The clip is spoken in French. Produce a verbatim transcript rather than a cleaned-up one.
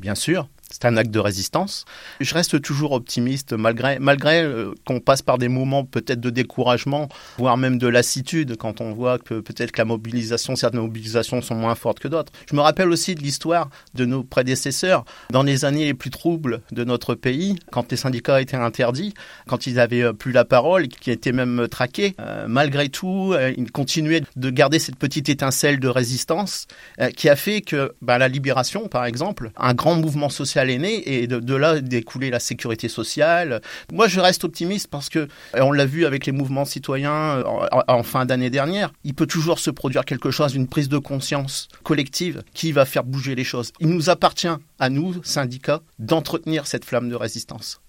Bien sûr, c'est un acte de résistance. Je reste toujours optimiste malgré, malgré euh, qu'on passe par des moments peut-être de découragement, voire même de lassitude quand on voit que peut-être que la mobilisation, certaines mobilisations sont moins fortes que d'autres. Je me rappelle aussi de l'histoire de nos prédécesseurs dans les années les plus troubles de notre pays, quand les syndicats étaient interdits, quand ils n'avaient plus la parole, qui étaient même traqués. Euh, malgré tout, euh, ils continuaient de garder cette petite étincelle de résistance euh, qui a fait que bah, la libération, par exemple, un grand mouvement social est né et de, de là découlait la sécurité sociale. Moi, je reste optimiste parce que, on l'a vu avec les mouvements citoyens en, en fin d'année dernière, il peut toujours se produire quelque chose, une prise de conscience collective qui va faire bouger les choses. Il nous appartient, à nous, syndicats, d'entretenir cette flamme de résistance.